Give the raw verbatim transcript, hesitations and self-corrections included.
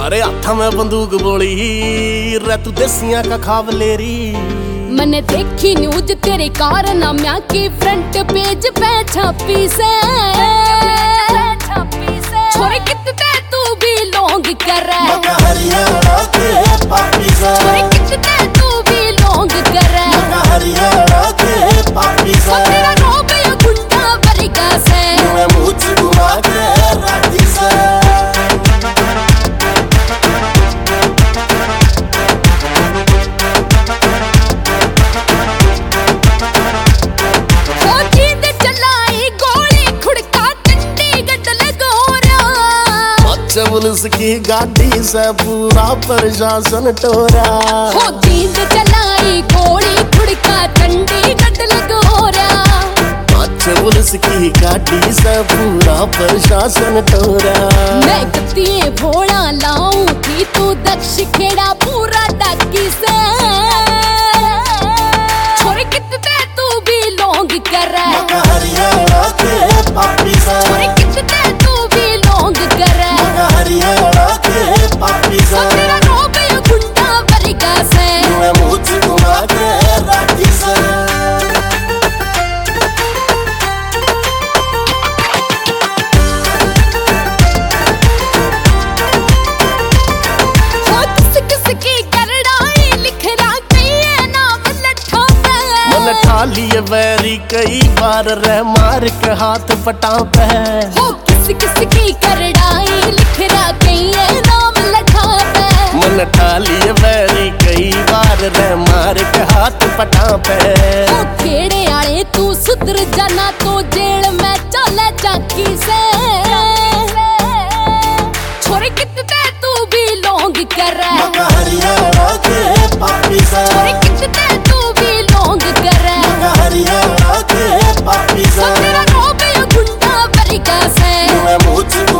अरे हाथा में बंदूक बोली रे तू देसियां का खावलेरी। मैंने देखी न्यूज तेरे कारनाम्या की फ्रंट पेज पे छपी से। छोरे कितने तू भी लोग कर हरियाणा के पापी से। छोरे कितने तू भी लोग कर हरियाणा के पापी से। तेरा रोब या गुंडा बरिका से मैं मुझ घुमा के राती से। पुलिस की गाड़ी से पूरा प्रशासन टोरा। हो जींद चलाई गोली खुड़का चंडीगढ़ लगोरा। पुलिस की गाड़ी से पूरा प्रशासन टोरा। मैं कत्तिए भोला लाऊं थी तू दक्ष खेड़ा पूरा डाकी से। छोरे कितने तू भी लोग कर हरियाणा के पापी से। छोरे कितने तू भी लोग कर हरियाणा के पापी से। तेरा रोब या गुंडा बरिका से मैं मुझ घुमा के राती से। लिए वैरी कई बार रह मार के हाथ पटा पे। हो किस किस की करड़ाई लिख रहा कई नाम लठा पे। मन ठाली वैरी कई बार रह मार के हाथ पटा पे। हो खेड़े आले तू सुधर जाना तो जेल में चले जाकी से। छोरे कितने तू भी लोग कर हरियाणा के पापी से। छोरे कितने तू भी लोग कर हरियाणा के पापी से। तेरा रोब या गुंडा बरिका से मैं मुझ